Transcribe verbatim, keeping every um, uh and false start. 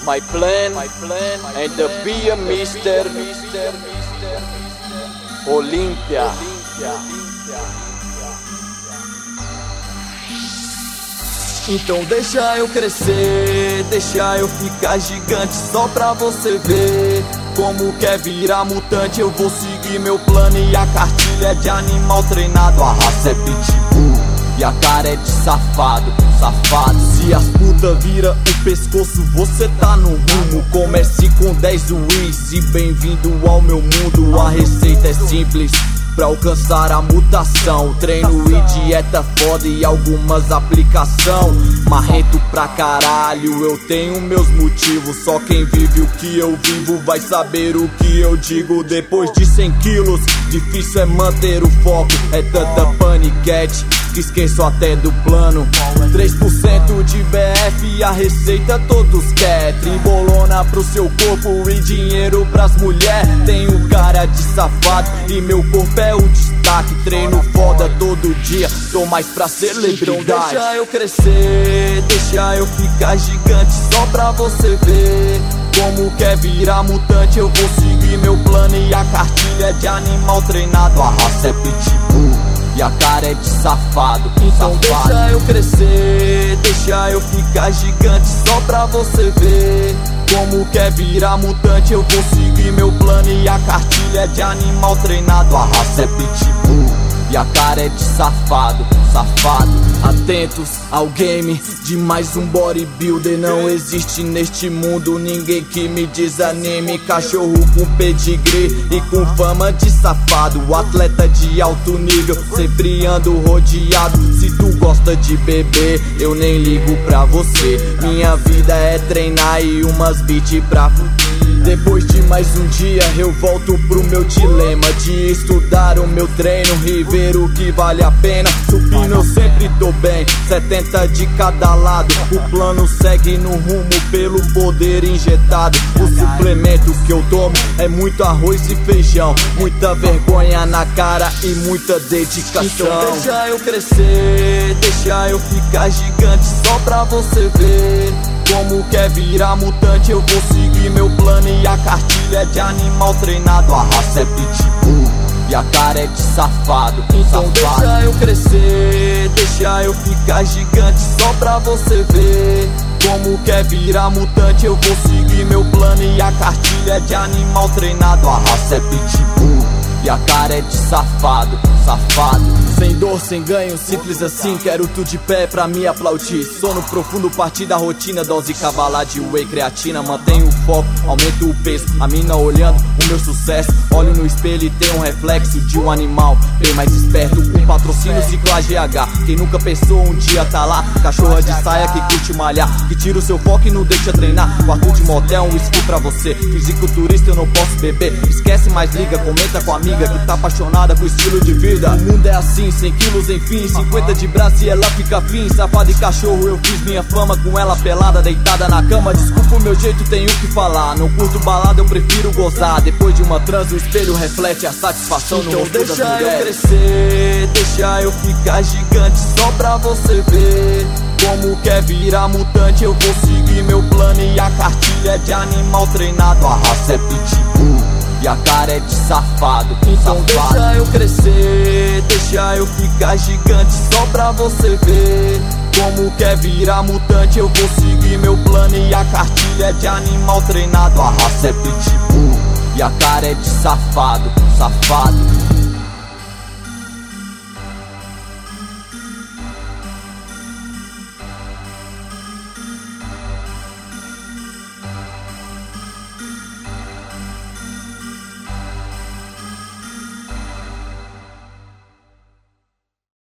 My plan, my plan, and the be a mister Olympia. Então deixa eu crescer, deixa eu ficar gigante só pra você ver como quer virar mutante. Eu vou seguir meu plano e a cartilha é de animal treinado. A raça é pitbull e a cara é de safado, safado. Se as puta vira o pescoço, você tá no rumo. Comece com dez wins e bem-vindo ao meu mundo. A receita é simples pra alcançar a mutação: treino e dieta foda e algumas aplicação. Marrento pra caralho, eu tenho meus motivos. Só quem vive o que eu vivo vai saber o que eu digo. Depois de cem quilos, difícil é manter o foco. É tanta paniquete que esqueço até do plano. Três por cento de B F e a receita todos quer. Trimbolona pro seu corpo e dinheiro pras mulher. Tenho cara de safado e meu corpo é o destaque. Treino foda todo dia, tô mais pra celebridade. Então deixa eu crescer, deixa eu ficar gigante só pra você ver como quer virar mutante. Eu vou seguir meu plano e a cartilha é de animal treinado. A raça é pitbull e a cara é de safado, então safado. Deixa eu crescer, deixa eu ficar gigante só pra você ver como quer virar mutante. Eu vou seguir meu plano e a cartilha é de animal treinado. A raça é pitbull e a cara é de safado, safado. Atentos ao game de mais um bodybuilder. Não existe neste mundo ninguém que me desanime. Cachorro com pedigree e com fama de safado. Atleta de alto nível, sempre ando rodeado. Se tu gosta de beber, eu nem ligo pra você. Minha vida é treinar e umas beats pra fuder. Depois de mais um dia eu volto pro meu dilema de estudar o meu treino e ver o que vale a pena. Supino eu sempre tô bem, setenta de cada lado. O plano segue no rumo pelo poder injetado. O suplemento que eu tomo é muito arroz e feijão, muita vergonha na cara e muita dedicação. Então deixa eu crescer, deixa eu ficar gigante só pra você ver como quer virar mutante. Eu vou seguir meu plano e a cartilha é de animal treinado. A raça é pitbull e a cara é de safado, então safado. Deixa eu crescer, deixa eu ficar gigante só pra você ver como quer virar mutante. Eu vou seguir meu plano e a cartilha é de animal treinado. A raça é pitbull e a cara é de safado, safado. Sem dor, sem ganho, simples assim. Quero tu de pé pra me aplaudir. Sono profundo, partir da rotina. Dose cavalar de whey, creatina. Mantenho o foco, aumento o peso. A mina olhando o meu sucesso. Olho no espelho e tenho um reflexo de um animal bem mais esperto. Um patrocínio ciclo A G H. Quem nunca pensou um dia tá lá. Cachorra de saia que curte malhar, que tira o seu foco e não deixa treinar. Quarto de motel, um whisky pra você. Fisiculturista eu não posso beber. Esquece, mais liga, comenta com a amiga que tá apaixonada com o estilo de vida. O mundo é assim, cem quilos enfim, cinquenta de braço e ela fica fim. Safado e cachorro, eu fiz minha fama com ela pelada, deitada na cama. Desculpa o meu jeito, tenho que falar. Não curto balada, eu prefiro gozar. Depois de uma trans, o espelho reflete a satisfação no rosto das mulheres. Então deixa eu crescer, deixa eu ficar gigante só pra você ver como quer virar mutante. Eu vou seguir meu plano e a cartilha é de animal treinado. A raça é pitbull e a cara é de safado, então safado. Deixa eu crescer, deixa eu ficar gigante só pra você ver como quer virar mutante. Eu vou seguir meu plano e a cartilha é de animal treinado. A raça é pitbull e a cara é de safado, safado.